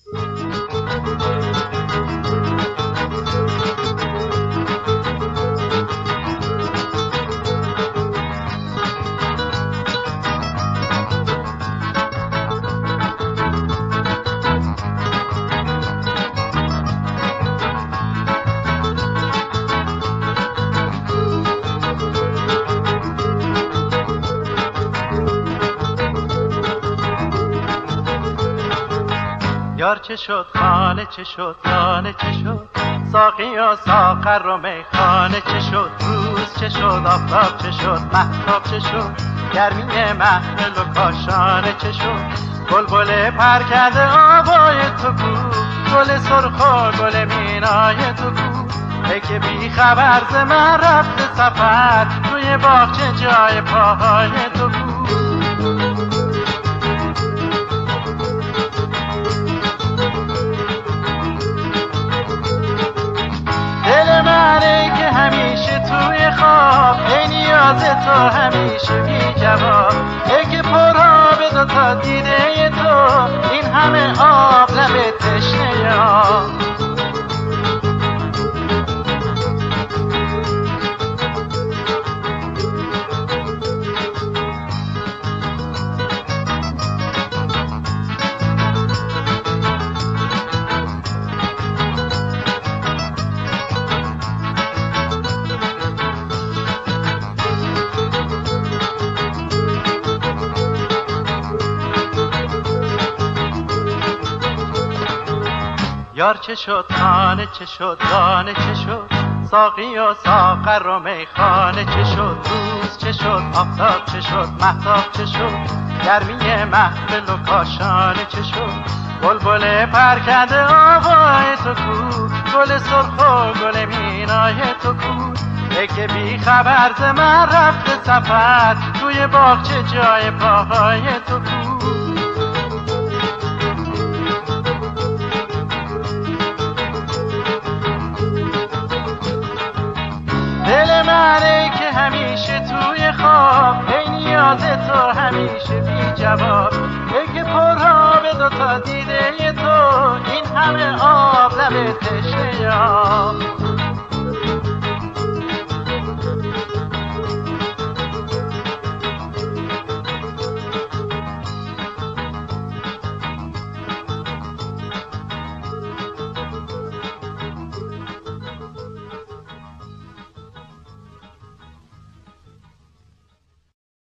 یار چه شد، خانه چه شد، دانه چه شد، ساقی و ساغر و میخانه چه شد، روز چه شد، آفتاب چه شد، مهتاب چه شد، گرمی محفل و کاشانه چه شد، بلبل پر کرده آوای تو کو، گل سرخ و گل مینای تو کو، ای که بی خبر ز من رفته سفر، توی باغچه جای پاهای تو کو. دل منه که همیشه توی خواب، ای نیاز تو همیشه بی جواب، ای که پرآب دو تا دیده تو، این همه آب لب تشنه آب. یار چه شد، خانه چه شد، دانه چه شد، ساقی و ساغر و میخانه چه شد، روز چه شد، آفتاب چه شد، مهتاب چه شد، گرمی محفل و کاشانه چه شد، بلبل پر کرده آوای تو کو، گل سرخ و گل مینای تو کو، ای که بی خبر ز من رفته سفر، توی باغچه جای پاهای تو کو. دل منه که همیشه توی خواب، ای نیاز تو همیشه بی جواب، ای که پرآب دو تا دیده تو، این همه آب لب تشنه آب.